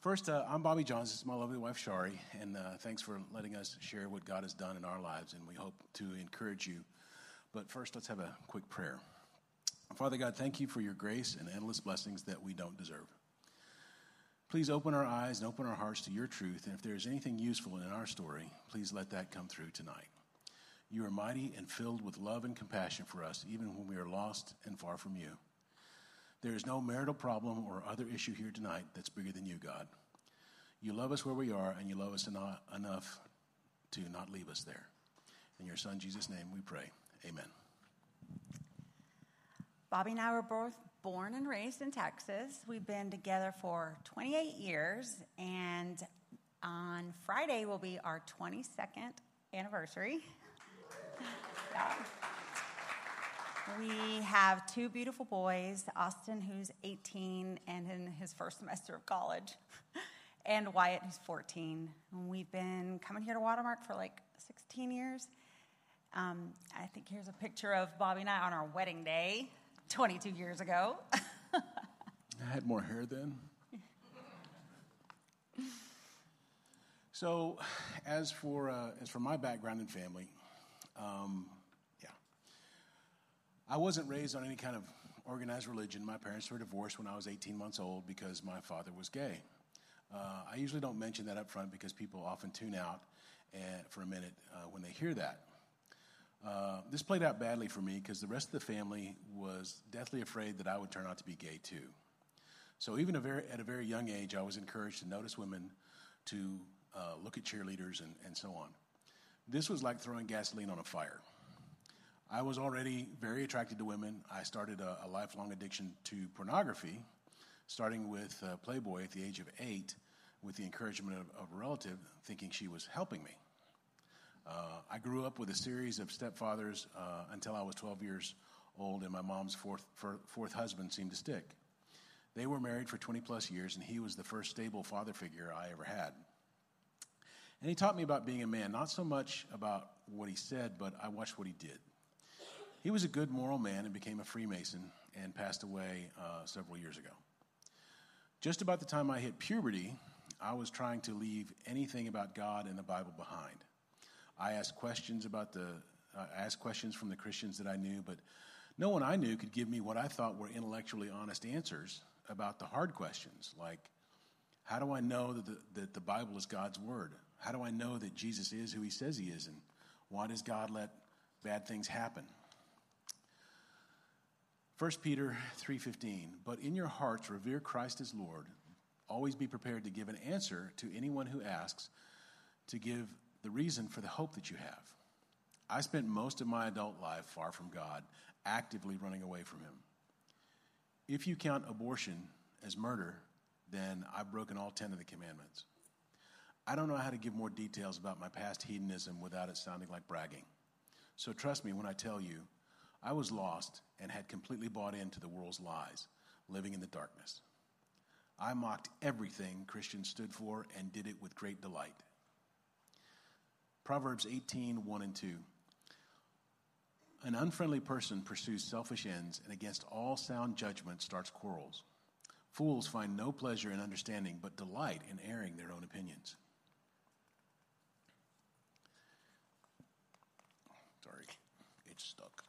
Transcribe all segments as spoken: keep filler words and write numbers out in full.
First, uh, I'm Bobby Johns. This is my lovely wife, Shari, and uh, thanks for letting us share what God has done in our lives, and we hope to encourage you. But first, let's have a quick prayer. Father God, thank you for your grace and endless blessings that we don't deserve. Please open our eyes and open our hearts to your truth, and if there is anything useful in our story, please let that come through tonight. You are mighty and filled with love and compassion for us, even when we are lost and far from you. There is no marital problem or other issue here tonight that's bigger than you, God. You love us where we are, and you love us eno- enough to not leave us there. In your son, Jesus' name, we pray. Amen. Bobby and I were both born and raised in Texas. We've been together for twenty-eight years, and on Friday will be our twenty-second anniversary. Yeah. We have two beautiful boys, Austin, who's eighteen and in his first semester of college, and Wyatt, who's fourteen. We've been coming here to Watermark for like sixteen years. Um, I think here's a picture of Bobby and I on our wedding day twenty-two years ago. I had more hair then. So, as for uh, as for my background and family, um, yeah, I wasn't raised on any kind of organized religion. My parents were divorced when I was eighteen months old because my father was gay. Uh, I usually don't mention that up front because people often tune out and, for a minute uh, when they hear that. Uh, this played out badly for me because the rest of the family was deathly afraid that I would turn out to be gay too. So even a very, at a very young age, I was encouraged to notice women, to uh, look at cheerleaders, and, and so on. This was like throwing gasoline on a fire. I was already very attracted to women. I started a, a lifelong addiction to pornography, starting with uh, Playboy at the age of eight, with the encouragement of, of a relative, thinking she was helping me. Uh, I grew up with a series of stepfathers uh, until I was twelve years old, and my mom's fourth, fourth husband seemed to stick. They were married for twenty plus years, and he was the first stable father figure I ever had. And he taught me about being a man, not so much about what he said, but I watched what he did. He was a good moral man and became a Freemason and passed away uh, several years ago. Just about the time I hit puberty, I was trying to leave anything about God and the Bible behind. I asked questions about the, uh, I asked questions from the Christians that I knew, but no one I knew could give me what I thought were intellectually honest answers about the hard questions, like, how do I know that the, that the Bible is God's word? How do I know that Jesus is who he says he is? And why does God let bad things happen? First Peter three fifteen, but in your hearts revere Christ as Lord. Always be prepared to give an answer to anyone who asks, to give the reason for the hope that you have. I spent most of my adult life far from God, actively running away from him. If you count abortion as murder, then I've broken all ten of the commandments. I don't know how to give more details about my past hedonism without it sounding like bragging. So trust me when I tell you, I was lost and had completely bought into the world's lies, living in the darkness. I mocked everything Christians stood for and did it with great delight. Proverbs eighteen, one and two. An unfriendly person pursues selfish ends, and against all sound judgment starts quarrels. Fools find no pleasure in understanding, but delight in airing their own opinions. Sorry, it's stuck.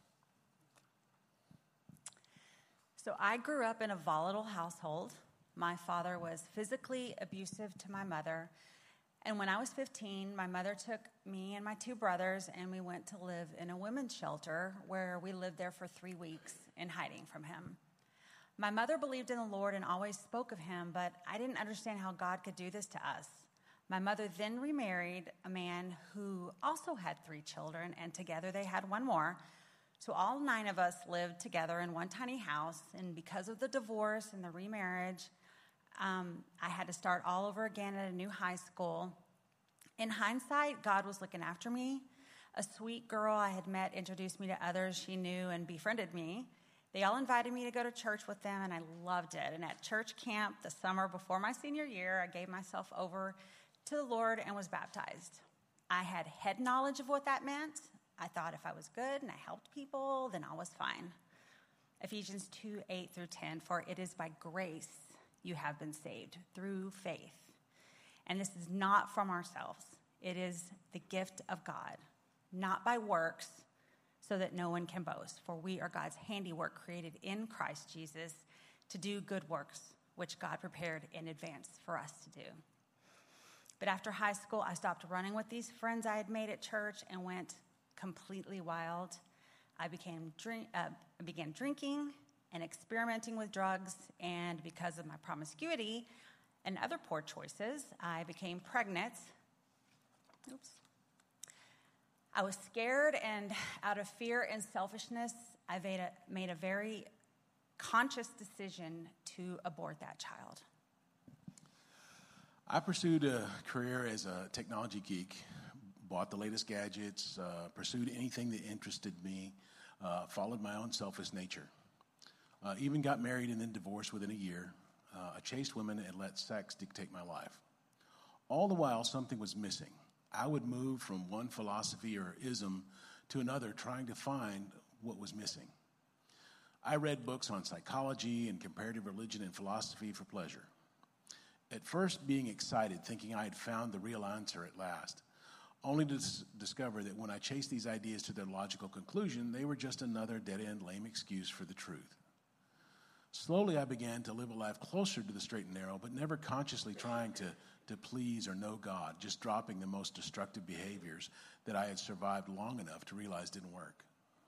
So I grew up in a volatile household. My father was physically abusive to my mother. And when I was fifteen, my mother took me and my two brothers, and we went to live in a women's shelter where we lived there for three weeks in hiding from him. My mother believed in the Lord and always spoke of him, but I didn't understand how God could do this to us. My mother then remarried a man who also had three children, and together they had one more. So all nine of us lived together in one tiny house, and because of the divorce and the remarriage, um, I had to start all over again at a new high school. In hindsight, God was looking after me. A sweet girl I had met introduced me to others she knew and befriended me. They all invited me to go to church with them, and I loved it. And at church camp the summer before my senior year, I gave myself over to the Lord and was baptized. I had head knowledge of what that meant. I thought if I was good and I helped people, then I was fine. Ephesians two, eight through ten, for it is by grace you have been saved through faith. And this is not from ourselves. It is the gift of God, not by works, so that no one can boast. For we are God's handiwork, created in Christ Jesus to do good works, which God prepared in advance for us to do. But after high school, I stopped running with these friends I had made at church and went completely wild. I became drink, uh, began drinking and experimenting with drugs, and because of my promiscuity and other poor choices, I became pregnant. Oops. I was scared, and out of fear and selfishness, I made a, made a very conscious decision to abort that child. I pursued a career as a technology geek, bought the latest gadgets, uh, pursued anything that interested me, uh, followed my own selfish nature. Uh, even got married and then divorced within a year. Uh, I chased women and let sex dictate my life. All the while, something was missing. I would move from one philosophy or ism to another, trying to find what was missing. I read books on psychology and comparative religion and philosophy for pleasure. At first, being excited, thinking I had found the real answer at last, only to dis- discover that when I chased these ideas to their logical conclusion, they were just another dead-end, lame excuse for the truth. Slowly, I began to live a life closer to the straight and narrow, but never consciously trying to to please or know God, just dropping the most destructive behaviors that I had survived long enough to realize didn't work.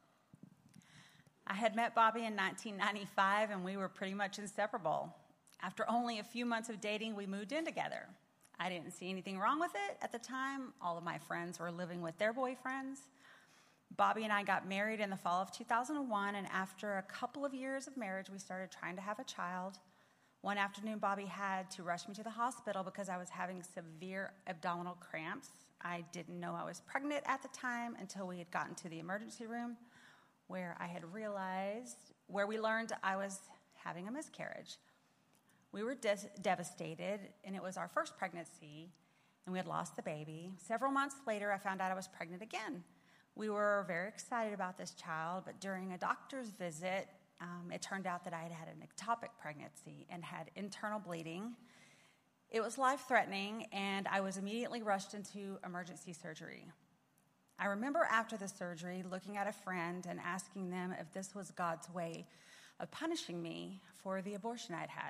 I had met Bobby in nineteen ninety-five, and we were pretty much inseparable. After only a few months of dating, we moved in together. I didn't see anything wrong with it at the time. All of my friends were living with their boyfriends. Bobby and I got married in the fall of two thousand one, and after a couple of years of marriage, we started trying to have a child. One afternoon, Bobby had to rush me to the hospital because I was having severe abdominal cramps. I didn't know I was pregnant at the time until we had gotten to the emergency room, where I had realized, where we learned I was having a miscarriage. We were des- devastated, and it was our first pregnancy, and we had lost the baby. Several months later, I found out I was pregnant again. We were very excited about this child, but during a doctor's visit, Um, it turned out that I had had an ectopic pregnancy and had internal bleeding. It was life-threatening, and I was immediately rushed into emergency surgery. I remember after the surgery looking at a friend and asking them if this was God's way of punishing me for the abortion I'd had.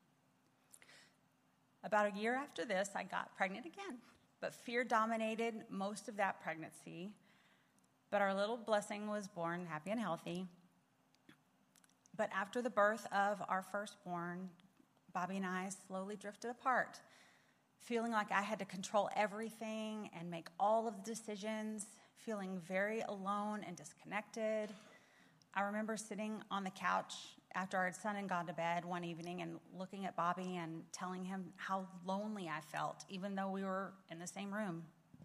About a year after this, I got pregnant again, but fear dominated most of that pregnancy. But our little blessing was born happy and healthy. But after the birth of our firstborn, Bobby and I slowly drifted apart, feeling like I had to control everything and make all of the decisions, feeling very alone and disconnected. I remember sitting on the couch after our son had gone to bed one evening and looking at Bobby and telling him how lonely I felt, even though we were in the same room.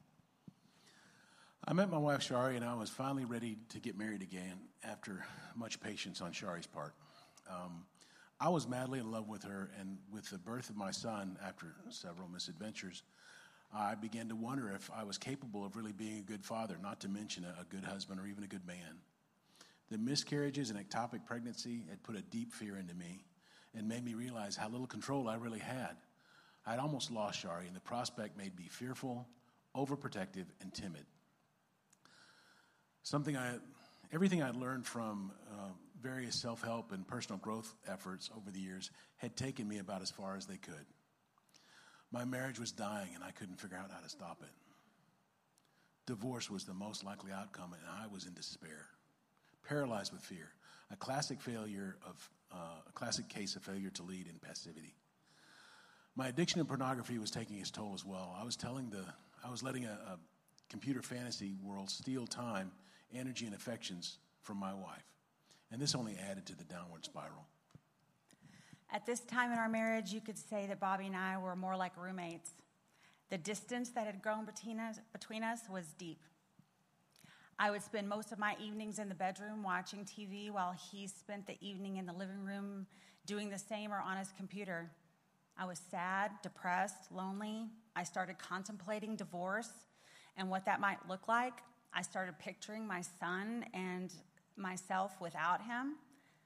I met my wife, Shari, and I was finally ready to get married again after much patience on Shari's part. Um, I was madly in love with her, and with the birth of my son, after several misadventures, I began to wonder if I was capable of really being a good father, not to mention a, a good husband or even a good man. The miscarriages and ectopic pregnancy had put a deep fear into me and made me realize how little control I really had. I'd almost lost Shari, and the prospect made me fearful, overprotective, and timid. Something I, everything I'd learned from uh, various self-help and personal growth efforts over the years had taken me about as far as they could. My marriage was dying, and I couldn't figure out how to stop it. Divorce was the most likely outcome, and I was in despair, paralyzed with fear. A classic failure of uh, a classic case of failure to lead in passivity. My addiction to pornography was taking its toll as well. I was telling the, I was letting a, a computer fantasy world steal time, energy, and affections from my wife. And this only added to the downward spiral. At this time in our marriage, you could say that Bobby and I were more like roommates. The distance that had grown between us, between us was deep. I would spend most of my evenings in the bedroom watching T V while he spent the evening in the living room doing the same or on his computer. I was sad, depressed, lonely. I started contemplating divorce and what that might look like. I started picturing my son and myself without him.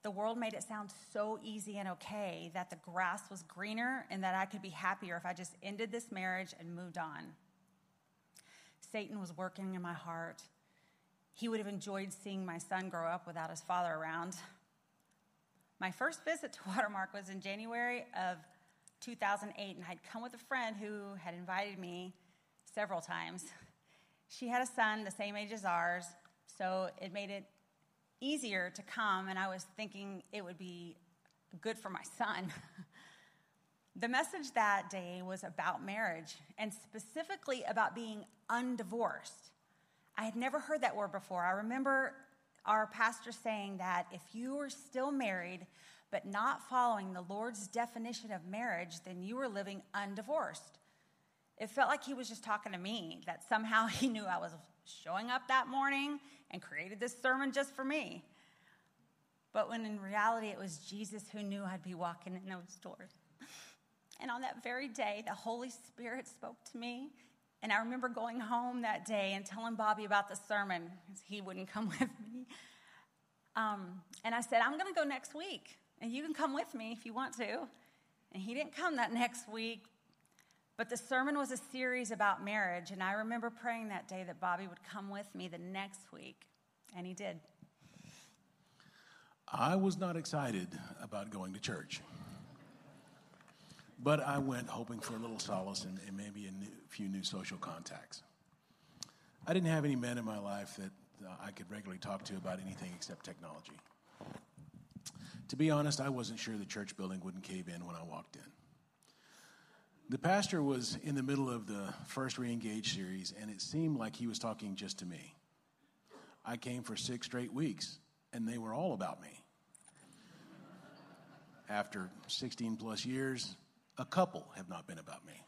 the world made it sound so easy and okay, that the grass was greener and that I could be happier if I just ended this marriage and moved on. Satan was working in my heart. He would have enjoyed seeing my son grow up without his father around. My first visit to Watermark was in January of two thousand eight, and I'd come with a friend who had invited me several times. She had a son the same age as ours, so it made it easier to come, and I was thinking it would be good for my son. The message that day was about marriage, and specifically about being undivorced. I had never heard that word before. I remember our pastor saying that if you were still married but not following the Lord's definition of marriage, then you were living undivorced. It felt like he was just talking to me, that somehow he knew I was showing up that morning and created this sermon just for me. But when in reality it was Jesus who knew I'd be walking in those doors. And on that very day, the Holy Spirit spoke to me. And I remember going home that day and telling Bobby about the sermon, because he wouldn't come with me. Um, and I said, I'm going to go next week, and you can come with me if you want to. And he didn't come that next week. But the sermon was a series about marriage, and I remember praying that day that Bobby would come with me the next week, and he did. I was not excited about going to church. But I went hoping for a little solace and, and maybe a new, few new social contacts. I didn't have any men in my life that uh, I could regularly talk to about anything except technology. To be honest, I wasn't sure the church building wouldn't cave in when I walked in. The pastor was in the middle of the first Re-Engage series, and it seemed like he was talking just to me. I came for six straight weeks, and they were all about me. After sixteen plus years, a couple have not been about me.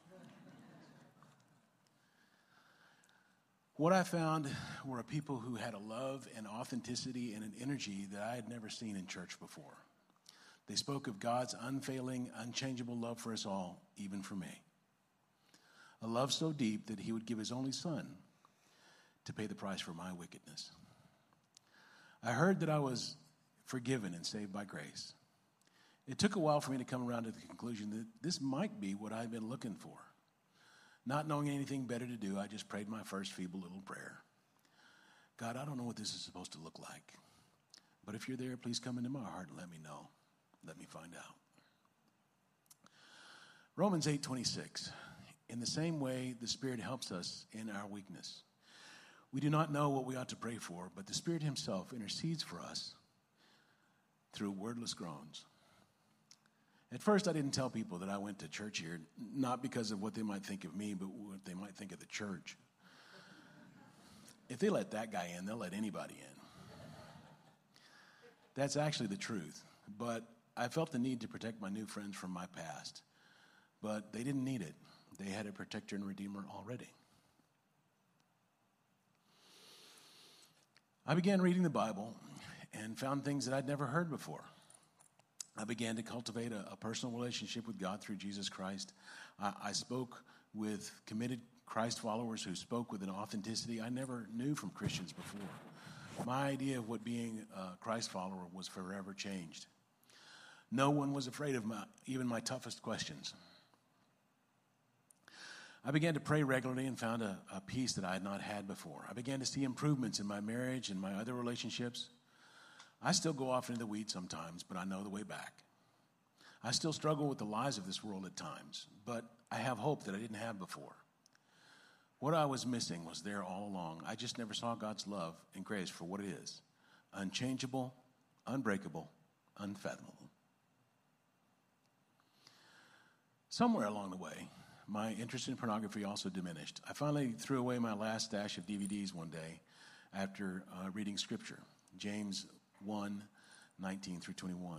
What I found were people who had a love and authenticity and an energy that I had never seen in church before. They spoke of God's unfailing, unchangeable love for us all, even for me. A love so deep that he would give his only son to pay the price for my wickedness. I heard that I was forgiven and saved by grace. It took a while for me to come around to the conclusion that this might be what I've been looking for. Not knowing anything better to do, I just prayed my first feeble little prayer. God, I don't know what this is supposed to look like, but if you're there, please come into my heart and let me know. Let me find out. Romans eight twenty-six. In the same way, the Spirit helps us in our weakness. We do not know what we ought to pray for, but the Spirit himself intercedes for us through wordless groans. At first, I didn't tell people that I went to church here, not because of what they might think of me, but what they might think of the church. If they let that guy in, they'll let anybody in. That's actually the truth. But I felt the need to protect my new friends from my past. But they didn't need it. They had a protector and redeemer already. I began reading the Bible and found things that I'd never heard before. I began to cultivate a, a personal relationship with God through Jesus Christ. I, I spoke with committed Christ followers who spoke with an authenticity I never knew from Christians before. My idea of what being a Christ follower was forever changed. No one was afraid of my, even my toughest questions. I began to pray regularly and found a, a peace that I had not had before. I began to see improvements in my marriage and my other relationships. I still go off into the weeds sometimes, but I know the way back. I still struggle with the lies of this world at times, but I have hope that I didn't have before. What I was missing was there all along. I just never saw God's love and grace for what it is: unchangeable, unbreakable, unfathomable. Somewhere along the way, my interest in pornography also diminished. I finally threw away my last stash of D V Ds one day after uh, reading Scripture, James one, nineteen through twenty-one.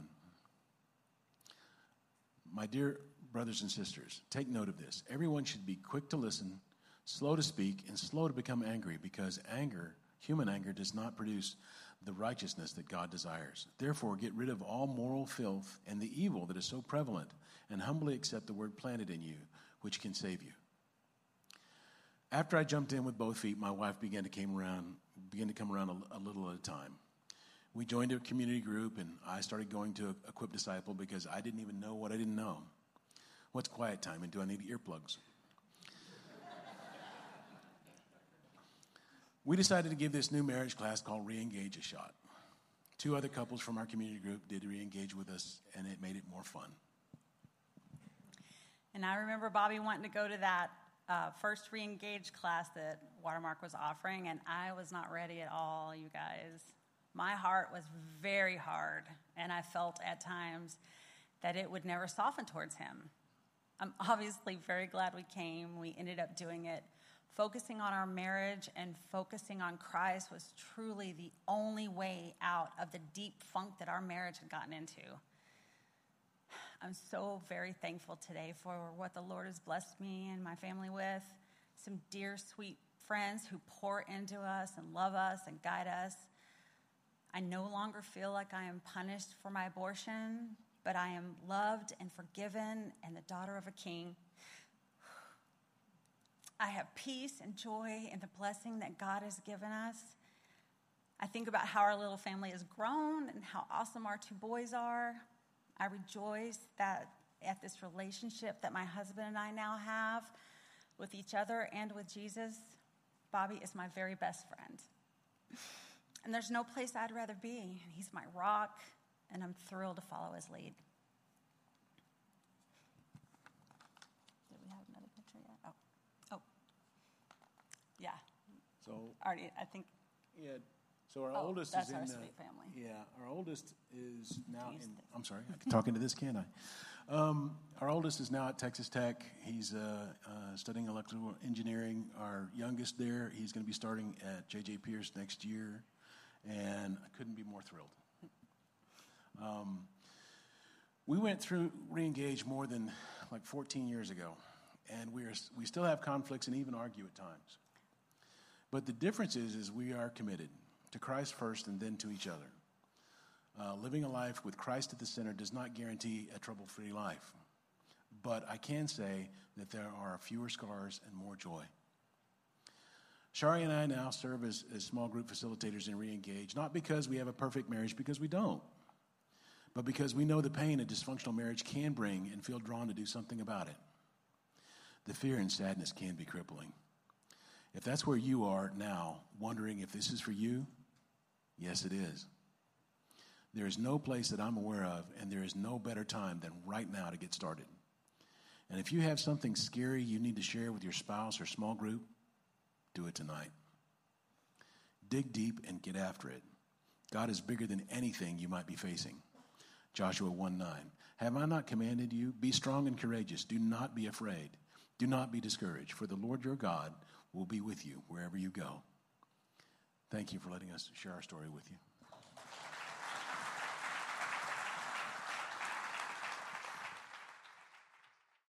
My dear brothers and sisters, take note of this. Everyone should be quick to listen, slow to speak, and slow to become angry, because anger, human anger, does not produce the righteousness that God desires. Therefore, get rid of all moral filth and the evil that is so prevalent, and humbly accept the word planted in you, which can save you. After I jumped in with both feet, my wife began to came around, began to come around a, a little at a time. we joined a community group, and I started going to Equip Disciple because I didn't even know what I didn't know. What's quiet time, and do I need earplugs? We decided to give this new marriage class called Re-Engage a shot. Two other couples from our community group did re-engage with us, and it made it more fun. And I remember Bobby wanting to go to that uh, first re-engage class that Watermark was offering, and I was not ready at all, you guys. My heart was very hard, and I felt at times that it would never soften towards him. I'm obviously very glad we came. We ended up doing it. Focusing on our marriage and focusing on Christ was truly the only way out of the deep funk that our marriage had gotten into. I'm so very thankful today for what the Lord has blessed me and my family with. Some dear, sweet friends who pour into us and love us and guide us. I no longer feel like I am punished for my abortion, but I am loved and forgiven and the daughter of a king. I have peace and joy in the blessing that God has given us. I think about how our little family has grown and how awesome our two boys are. I rejoice that at this relationship that my husband and I now have with each other and with Jesus. Bobby is my very best friend. And there's no place I'd rather be. He's my rock, and I'm thrilled to follow his lead. Did we have another picture yet? Oh. Oh. Yeah. So, Already, I think. yeah. So our Oh, oldest that's is in our the, sweet family. Yeah, our oldest is now Jeez. in, I'm sorry, I can talk into this, can't I? Um, our oldest is now at Texas Tech. He's uh, uh, studying electrical engineering. Our youngest there, he's going to be starting at J J Pierce next year, and I couldn't be more thrilled. Um, we went through Re-Engage more than like fourteen years ago, and we are we still have conflicts and even argue at times. But the difference is, is we are committed to Christ first and then to each other. Uh, living a life with Christ at the center does not guarantee a trouble-free life. But I can say that there are fewer scars and more joy. Shari and I now serve as, as small group facilitators in Re-Engage, not because we have a perfect marriage, because we don't, but because we know the pain a dysfunctional marriage can bring and feel drawn to do something about it. The fear and sadness can be crippling. If that's where you are now, wondering if this is for you, yes, it is. There is no place that I'm aware of, and there is no better time than right now to get started. And if you have something scary you need to share with your spouse or small group, do it tonight. Dig deep and get after it. God is bigger than anything you might be facing. Joshua one nine. Have I not commanded you? Be strong and courageous. Do not be afraid. Do not be discouraged, for the Lord your God will be with you wherever you go. Thank you for letting us share our story with you.